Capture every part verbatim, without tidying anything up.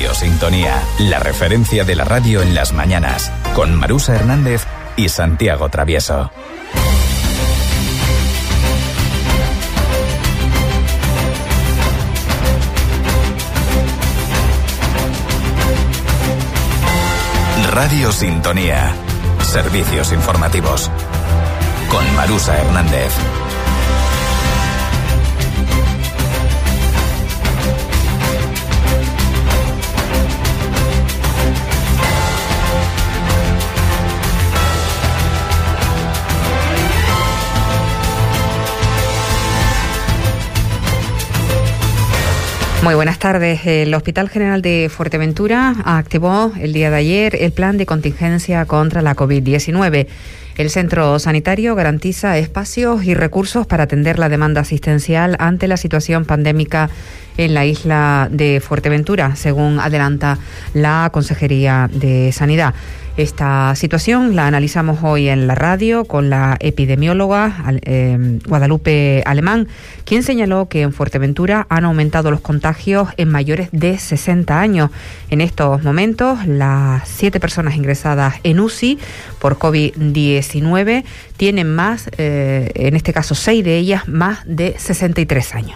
Radio Sintonía, la referencia de la radio en las mañanas, con Marusa Hernández y Santiago Travieso. Radio Sintonía. Servicios informativos. Con Marusa Hernández. Muy buenas tardes. El Hospital General de Fuerteventura activó el día de ayer el plan de contingencia contra la COVID diecinueve. El centro sanitario garantiza espacios y recursos para atender la demanda asistencial ante la situación pandémica en la isla de Fuerteventura, según adelanta la Consejería de Sanidad. Esta situación la analizamos hoy en la radio con la epidemióloga eh, Guadalupe Alemán, quien señaló que en Fuerteventura han aumentado los contagios en mayores de sesenta años. En estos momentos, las siete personas ingresadas en U C I por COVID diecinueve tienen más, eh, en este caso seis de ellas, más de sesenta y tres años.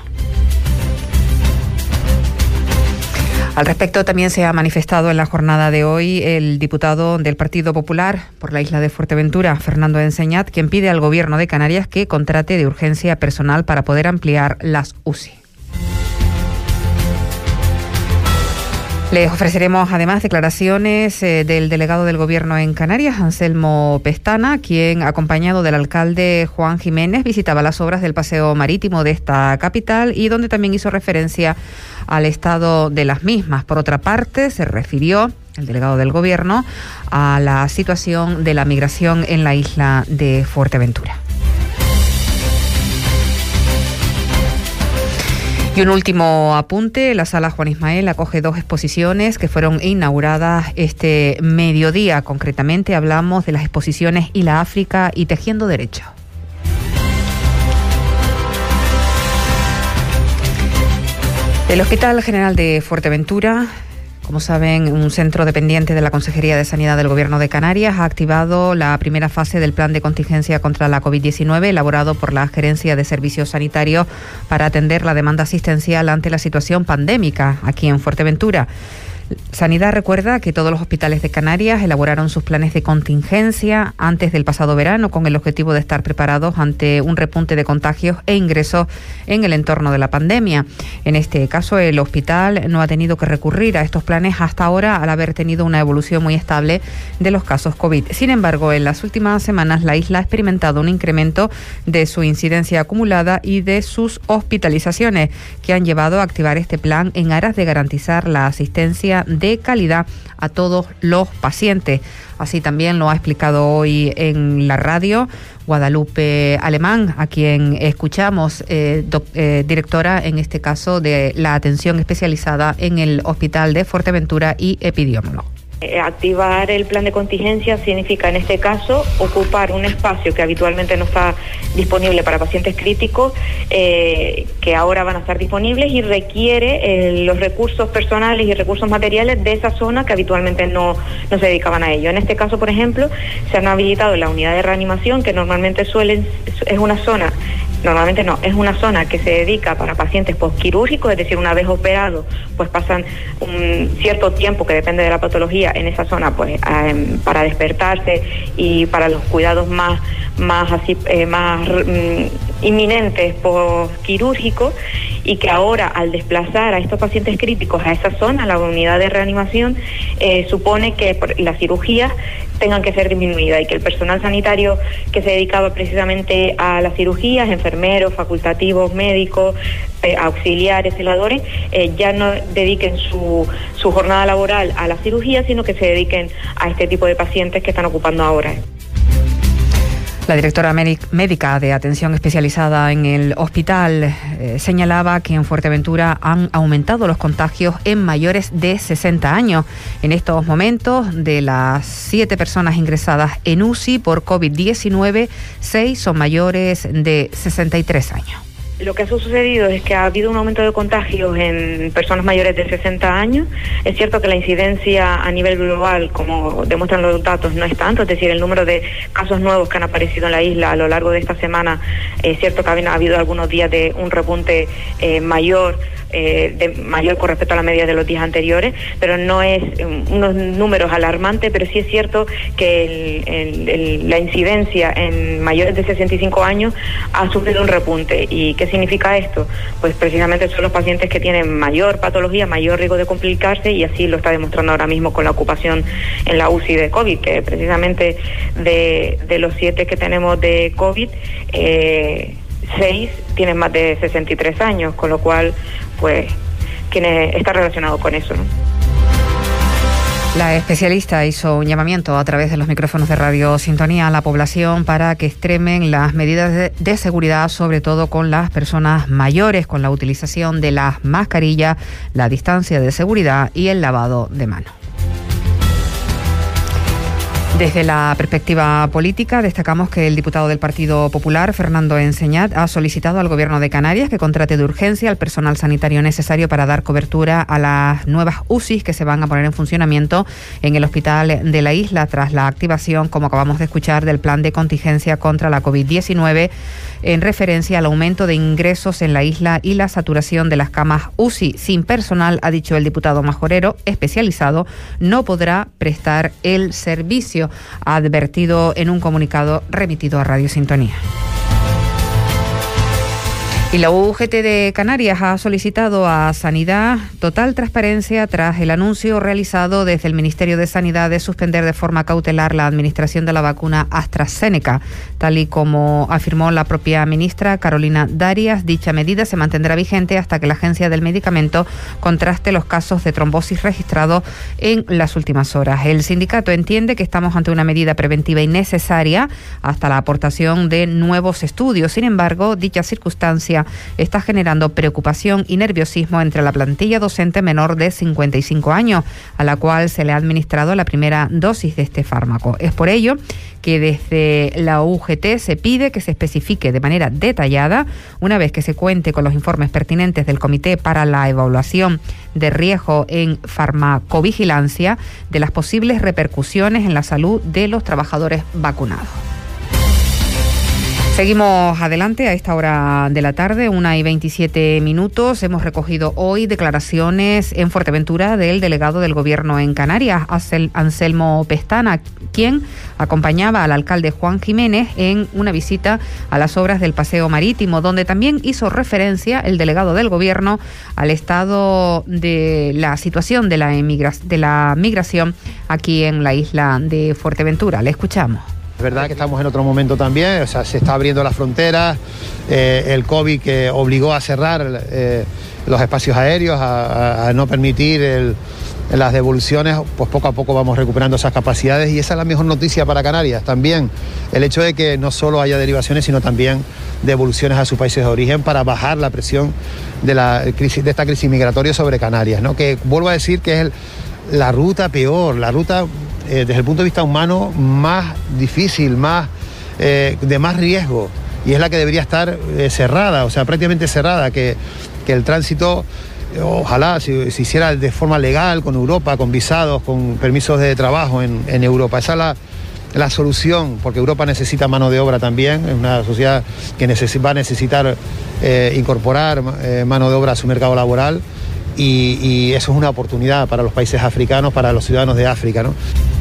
Al respecto, también se ha manifestado en la jornada de hoy el diputado del Partido Popular por la isla de Fuerteventura, Fernando Enseñat, quien pide al Gobierno de Canarias que contrate de urgencia personal para poder ampliar las U C I. Les ofreceremos además declaraciones eh, del delegado del Gobierno en Canarias, Anselmo Pestana, quien, acompañado del alcalde Juan Jiménez, visitaba las obras del paseo marítimo de esta capital y donde también hizo referencia al estado de las mismas. Por otra parte, se refirió el delegado del Gobierno a la situación de la migración en la isla de Fuerteventura. Y un último apunte, la Sala Juan Ismael acoge dos exposiciones que fueron inauguradas este mediodía. Concretamente hablamos de las exposiciones Y la África y Tejiendo Derecho. El Hospital General de Fuerteventura, como saben, un centro dependiente de la Consejería de Sanidad del Gobierno de Canarias, ha activado la primera fase del plan de contingencia contra la COVID diecinueve elaborado por la Gerencia de Servicios Sanitarios para atender la demanda asistencial ante la situación pandémica aquí en Fuerteventura. Sanidad recuerda que todos los hospitales de Canarias elaboraron sus planes de contingencia antes del pasado verano con el objetivo de estar preparados ante un repunte de contagios e ingresos en el entorno de la pandemia. En este caso, el hospital no ha tenido que recurrir a estos planes hasta ahora al haber tenido una evolución muy estable de los casos COVID. Sin embargo, en las últimas semanas la isla ha experimentado un incremento de su incidencia acumulada y de sus hospitalizaciones que han llevado a activar este plan en aras de garantizar la asistencia de calidad a todos los pacientes. Así también lo ha explicado hoy en la radio Guadalupe Alemán, a quien escuchamos, eh, doc, eh, directora en este caso de la atención especializada en el Hospital de Fuerteventura y epidemiólogo. Activar el plan de contingencia significa, en este caso, ocupar un espacio que habitualmente no está disponible para pacientes críticos, eh, que ahora van a estar disponibles, y requiere eh, los recursos personales y recursos materiales de esa zona que habitualmente no, no se dedicaban a ello. En este caso, por ejemplo, se han habilitado la unidad de reanimación, que normalmente suelen, es una zona Normalmente no, es una zona que se dedica para pacientes postquirúrgicos, es decir, una vez operados, pues pasan un cierto tiempo, que depende de la patología, en esa zona, pues eh, para despertarse y para los cuidados más, más así, eh, más mm, inminentes postquirúrgicos, y que ahora, al desplazar a estos pacientes críticos a esa zona, la unidad de reanimación, eh, supone que las cirugías tengan que ser disminuidas y que el personal sanitario que se dedicaba precisamente a las cirugías, enfermeros, facultativos, médicos, eh, auxiliares, celadores, eh, ya no dediquen su, su jornada laboral a la cirugía, sino que se dediquen a este tipo de pacientes que están ocupando ahora. La directora médica de atención especializada en el hospital eh, señalaba que en Fuerteventura han aumentado los contagios en mayores de sesenta años. En estos momentos, de las siete personas ingresadas en U C I por COVID diecinueve, seis son mayores de sesenta y tres años. lo que ha sucedido es que ha habido un aumento de contagios en personas mayores de sesenta años. Es cierto que la incidencia a nivel global, como demuestran los datos, no es tanto, es decir, el número de casos nuevos que han aparecido en la isla a lo largo de esta semana, es cierto que ha habido algunos días de un repunte eh, mayor, eh, de mayor con respecto a la media de los días anteriores, pero no es um, unos números alarmantes, pero sí es cierto que el, el, el, la incidencia en mayores de sesenta y cinco años ha sufrido un repunte. ¿Y qué significa esto? Pues precisamente son los pacientes que tienen mayor patología, mayor riesgo de complicarse, y así lo está demostrando ahora mismo con la ocupación en la U C I de COVID, que precisamente de, de los siete que tenemos de COVID, eh, seis tienen más de sesenta y tres años, con lo cual, pues, tiene, está relacionado con eso, ¿no? La especialista hizo un llamamiento a través de los micrófonos de Radio Sintonía a la población para que extremen las medidas de, de seguridad, sobre todo con las personas mayores, con la utilización de las mascarillas, la distancia de seguridad y el lavado de manos. Desde la perspectiva política, destacamos que el diputado del Partido Popular, Fernando Enseñat, ha solicitado al Gobierno de Canarias que contrate de urgencia al personal sanitario necesario para dar cobertura a las nuevas U C Is que se van a poner en funcionamiento en el hospital de la isla tras la activación, como acabamos de escuchar, del plan de contingencia contra la COVID diecinueve, en referencia al aumento de ingresos en la isla y la saturación de las camas U C I. Sin personal, ha dicho el diputado majorero, especializado, no podrá prestar el servicio, ha advertido en un comunicado remitido a Radio Sintonía. Y la U G T de Canarias ha solicitado a Sanidad total transparencia tras el anuncio realizado desde el Ministerio de Sanidad de suspender de forma cautelar la administración de la vacuna AstraZeneca. Tal y como afirmó la propia ministra Carolina Darias, dicha medida se mantendrá vigente hasta que la Agencia del Medicamento contraste los casos de trombosis registrados en las últimas horas. El sindicato entiende que estamos ante una medida preventiva y necesaria hasta la aportación de nuevos estudios. Sin embargo, dicha circunstancia está generando preocupación y nerviosismo entre la plantilla docente menor de cincuenta y cinco años, a la cual se le ha administrado la primera dosis de este fármaco. Es por ello que desde la U G T se pide que se especifique de manera detallada, una vez que se cuente con los informes pertinentes del Comité para la Evaluación de Riesgo en Farmacovigilancia, de las posibles repercusiones en la salud de los trabajadores vacunados. Seguimos adelante a esta hora de la tarde, una y veintisiete minutos. Hemos recogido hoy declaraciones en Fuerteventura del delegado del Gobierno en Canarias, Anselmo Pestana, quien acompañaba al alcalde Juan Jiménez en una visita a las obras del Paseo Marítimo, donde también hizo referencia el delegado del Gobierno al estado de la situación de la, emigra- de la migración aquí en la isla de Fuerteventura. Le escuchamos. Es verdad que estamos en otro momento también, o sea, se está abriendo las fronteras, eh, el COVID que obligó a cerrar eh, los espacios aéreos, a, a, a no permitir el, las devoluciones, pues poco a poco vamos recuperando esas capacidades y esa es la mejor noticia para Canarias también, el hecho de que no solo haya derivaciones, sino también devoluciones a sus países de origen para bajar la presión de, la crisis, de esta crisis migratoria sobre Canarias, ¿no? Que vuelvo a decir que es el, la ruta peor, la ruta... Eh, desde el punto de vista humano más difícil, más eh, de más riesgo, y es la que debería estar eh, cerrada, o sea, prácticamente cerrada, que, que el tránsito, eh, ojalá se si hiciera de forma legal con Europa, con visados, con permisos de trabajo en, en Europa. Esa es la, la solución, porque Europa necesita mano de obra también, es una sociedad que neces- va a necesitar eh, incorporar eh, mano de obra a su mercado laboral, y, y eso es una oportunidad para los países africanos, para los ciudadanos de África, ¿no?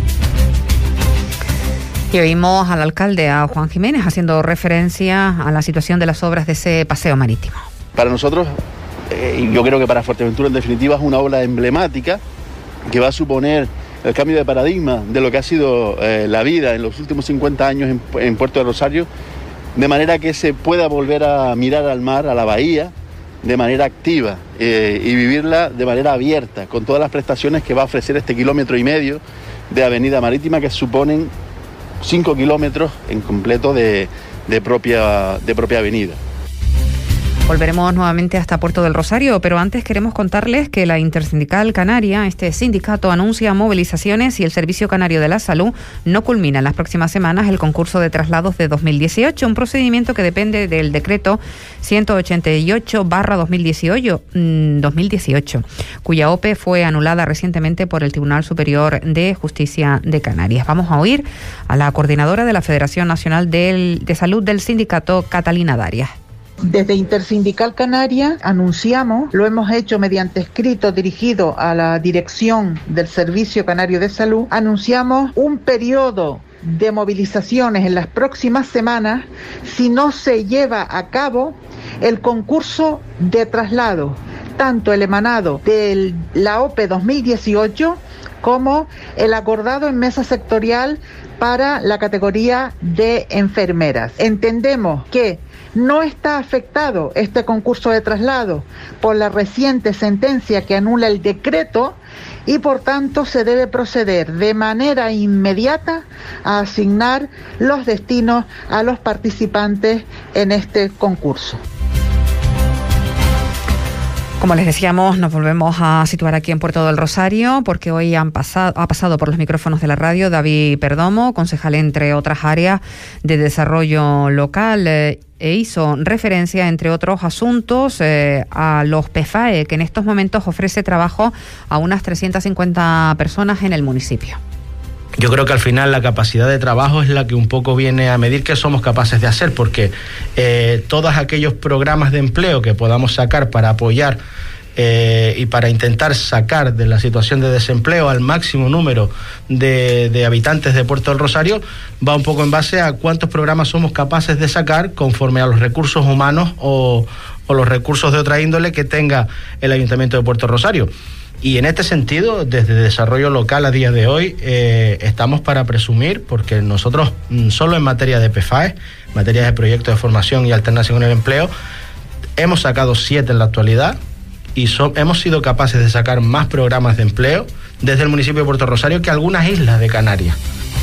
Y oímos al alcalde, a Juan Jiménez, haciendo referencia a la situación de las obras de ese paseo marítimo. Para nosotros, eh, yo creo que para Fuerteventura en definitiva es una obra emblemática que va a suponer el cambio de paradigma de lo que ha sido eh, la vida en los últimos cincuenta años en, en Puerto de Rosario, de manera que se pueda volver a mirar al mar, a la bahía, de manera activa eh, y vivirla de manera abierta, con todas las prestaciones que va a ofrecer este kilómetro y medio de avenida marítima, que suponen cinco kilómetros en completo de, de, propia, de propia avenida. Volveremos nuevamente hasta Puerto del Rosario, pero antes queremos contarles que la Intersindical Canaria, este sindicato, anuncia movilizaciones y el Servicio Canario de la Salud no culmina en las próximas semanas el concurso de traslados de dos mil dieciocho, un procedimiento que depende del decreto ciento ochenta y ocho barra dos mil dieciocho, cuya O P E fue anulada recientemente por el Tribunal Superior de Justicia de Canarias. Vamos a oír a la coordinadora de la Federación Nacional del, de Salud del sindicato, Catalina Darias. Desde Intersindical Canaria anunciamos, lo hemos hecho mediante escrito dirigido a la dirección del Servicio Canario de Salud, anunciamos un periodo de movilizaciones en las próximas semanas si no se lleva a cabo el concurso de traslado, tanto el emanado de la O P E dos mil dieciocho como el acordado en mesa sectorial para la categoría de enfermeras. Entendemos que no está afectado este concurso de traslado por la reciente sentencia que anula el decreto y por tanto se debe proceder de manera inmediata a asignar los destinos a los participantes en este concurso. Como les decíamos, nos volvemos a situar aquí en Puerto del Rosario porque hoy han pasado, ha pasado por los micrófonos de la radio David Perdomo, concejal entre otras áreas de desarrollo local, eh, e hizo referencia, entre otros asuntos, eh, a los P F A E, que en estos momentos ofrece trabajo a unas trescientas cincuenta personas en el municipio. Yo creo que al final la capacidad de trabajo es la que un poco viene a medir qué somos capaces de hacer, porque eh, todos aquellos programas de empleo que podamos sacar para apoyar eh, y para intentar sacar de la situación de desempleo al máximo número de, de habitantes de Puerto del Rosario va un poco en base a cuántos programas somos capaces de sacar conforme a los recursos humanos o, o los recursos de otra índole que tenga el Ayuntamiento de Puerto del Rosario. Y en este sentido, desde Desarrollo Local a día de hoy, eh, estamos para presumir, porque nosotros, solo en materia de P F A E, materia de proyectos de formación y alternancia con el empleo, hemos sacado siete en la actualidad y so, hemos sido capaces de sacar más programas de empleo desde el municipio de Puerto Rosario que algunas islas de Canarias.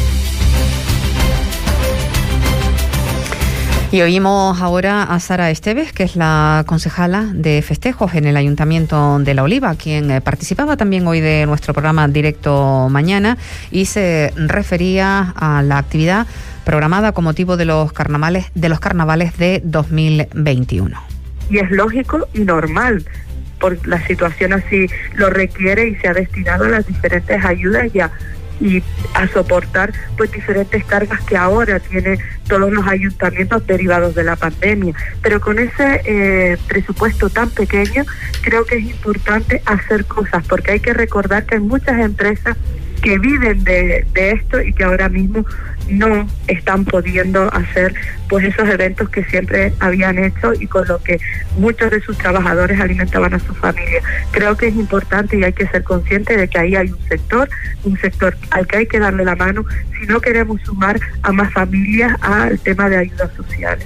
Y oímos ahora a Sara Esteves, que es la concejala de festejos en el Ayuntamiento de La Oliva, quien eh, participaba también hoy de nuestro programa Directo Mañana y se refería a la actividad programada con motivo de los carnavales de los carnavales de dos mil veintiuno. Y es lógico y normal, por la situación así lo requiere y se ha destinado a las diferentes ayudas ya y a soportar pues diferentes cargas que ahora tienen todos los ayuntamientos derivados de la pandemia. Pero con ese eh, presupuesto tan pequeño creo que es importante hacer cosas, porque hay que recordar que hay muchas empresas que viven de, de esto y que ahora mismo no están pudiendo hacer pues esos eventos que siempre habían hecho y con lo que muchos de sus trabajadores alimentaban a su familia. Creo que es importante y hay que ser consciente de que ahí hay un sector, un sector al que hay que darle la mano si no queremos sumar a más familias al tema de ayudas sociales.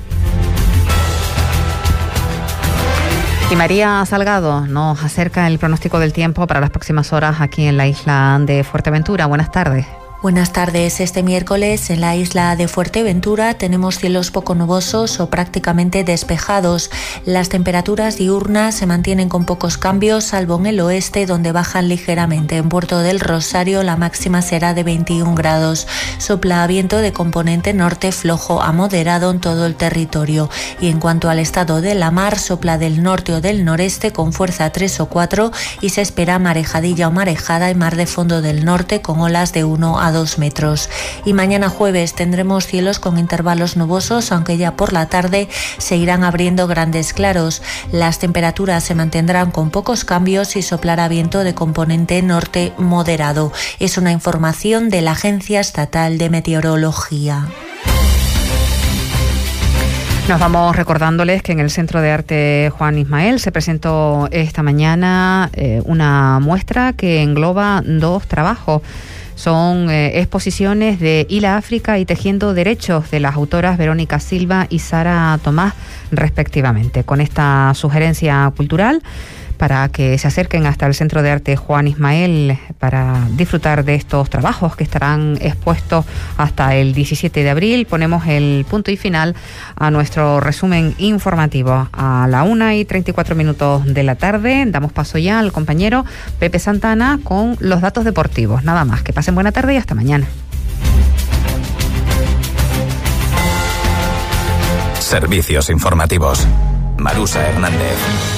Y María Salgado nos acerca el pronóstico del tiempo para las próximas horas aquí en la isla de Fuerteventura. Buenas tardes. Buenas tardes. Este miércoles en la isla de Fuerteventura tenemos cielos poco nubosos o prácticamente despejados. Las temperaturas diurnas se mantienen con pocos cambios, salvo en el oeste, donde bajan ligeramente. En Puerto del Rosario la máxima será de veintiún grados. Sopla viento de componente norte flojo a moderado en todo el territorio. Y en cuanto al estado de la mar, sopla del norte o del noreste con fuerza tres o cuatro y se espera marejadilla o marejada en mar de fondo del norte con olas de uno a dos metros. Y mañana jueves tendremos cielos con intervalos nubosos, aunque ya por la tarde se irán abriendo grandes claros. Las temperaturas se mantendrán con pocos cambios y soplará viento de componente norte moderado. Es una información de la Agencia Estatal de Meteorología. Nos vamos recordándoles que en el Centro de Arte Juan Ismael se presentó esta mañana eh, una muestra que engloba dos trabajos. Son eh, exposiciones de Hila África y Tejiendo Derechos de las autoras Verónica Silva y Sara Tomás, respectivamente. Con esta sugerencia cultural para que se acerquen hasta el Centro de Arte Juan Ismael para disfrutar de estos trabajos que estarán expuestos hasta el diecisiete de abril. Ponemos el punto y final a nuestro resumen informativo a la una y treinta y cuatro minutos de la tarde. Damos paso ya al compañero Pepe Santana con los datos deportivos. Nada más, que pasen buena tarde y hasta mañana. Servicios informativos. Marusa Hernández.